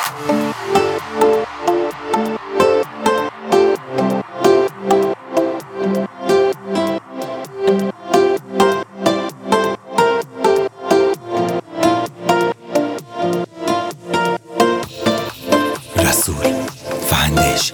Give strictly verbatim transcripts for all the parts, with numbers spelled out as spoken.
رسول فاندیشن.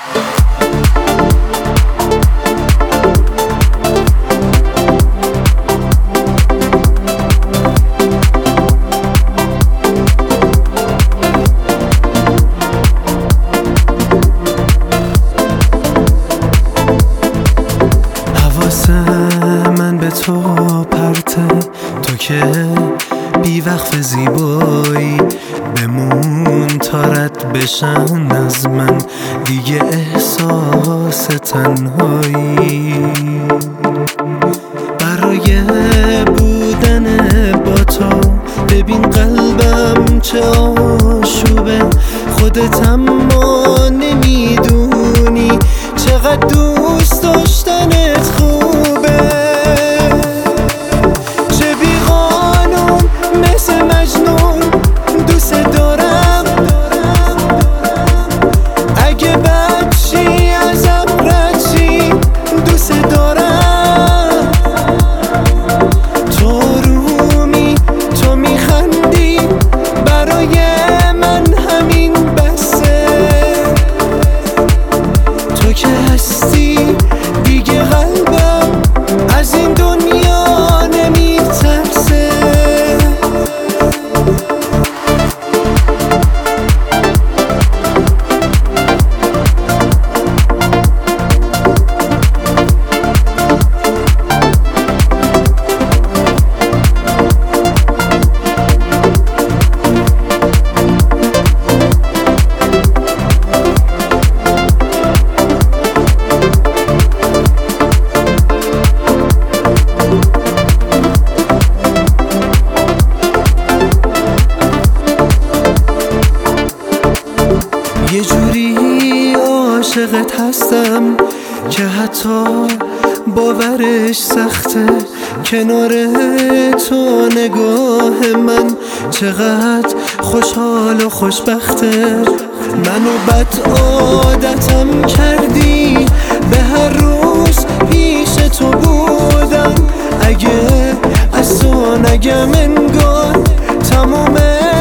من به تو پرته، تو که بی وقف زیبایی بمون تا رد بشن از من دیگه احساس تنهایی. برای بودن با تو ببین قلبم چه آشوبه، خودت اما نمیدونی چقدر دوست داشتنت خوبه. چه بی قانون مثل مجنون دوست دارم، اگه بچی ازم رچی دوست دارم. تو رومی تو میخندی برای من همین بسه، تو که هستی دیگه قلبم از این دنیا نمیترسه. یه جوری عاشقت هستم که حتی باورش سخته. کنار تو نگاه من چقدر خوشحال و خوشبخته. منو بد عادتم کردی به هر روز پیش تو بودم، اگه از تو نگم انگار تمومه